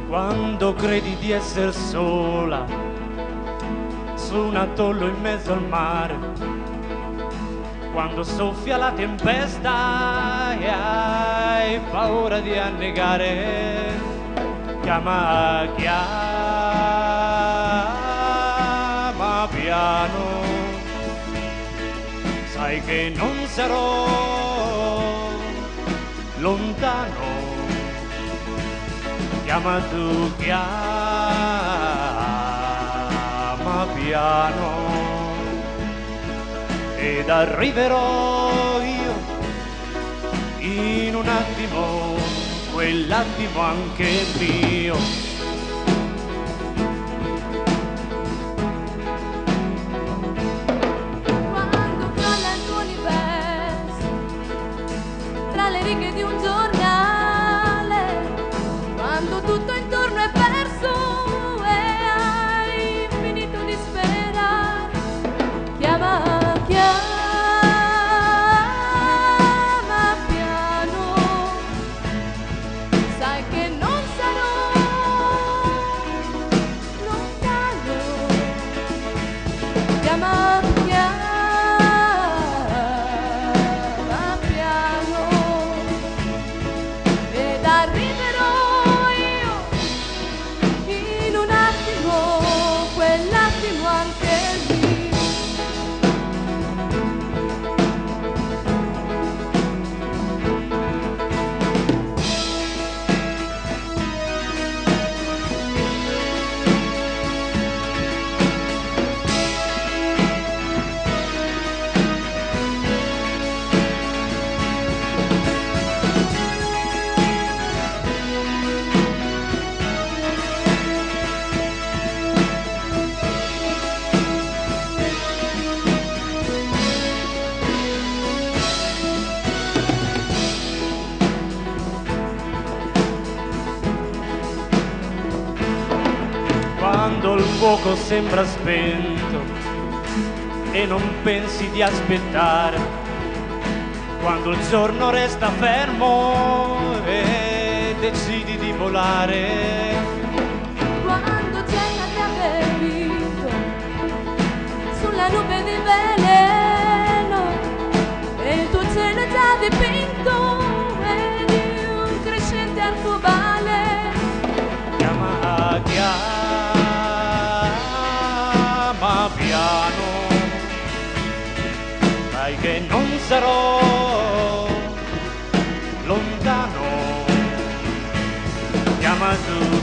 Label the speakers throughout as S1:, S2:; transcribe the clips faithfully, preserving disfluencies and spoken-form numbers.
S1: Quando credi di essere sola su un atollo in mezzo al mare, quando soffia la tempesta e hai paura di annegare, chiama, chiama piano, sai che non sarò lontano. Chiama tu, chiama piano ed arriverò io in un attimo, quell'attimo anche mio.
S2: Quando crolla il tuo universo tra le righe di un giornale, quando tutto intorno è perso e hai finito di sperare, chiama, chiama piano, sai che non sarò lontano. Chiama, chiama piano ed arriverò in un attimo, quell'attimo anche lì.
S1: Quando il fuoco sembra spento e non pensi di aspettare, quando il giorno resta fermo e decidi di volare,
S2: Quando c'è una grande vento sulla nube di veleno e il tuo cielo è già dipinto e di un crescente arcobaleno,
S1: chiama, chiama piano, sai che non sarò lontano. Chiama tu,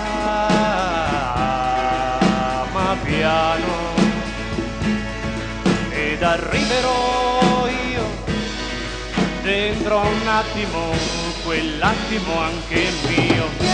S1: chiama piano ed arriverò io dentro un attimo, quell'attimo anche mio.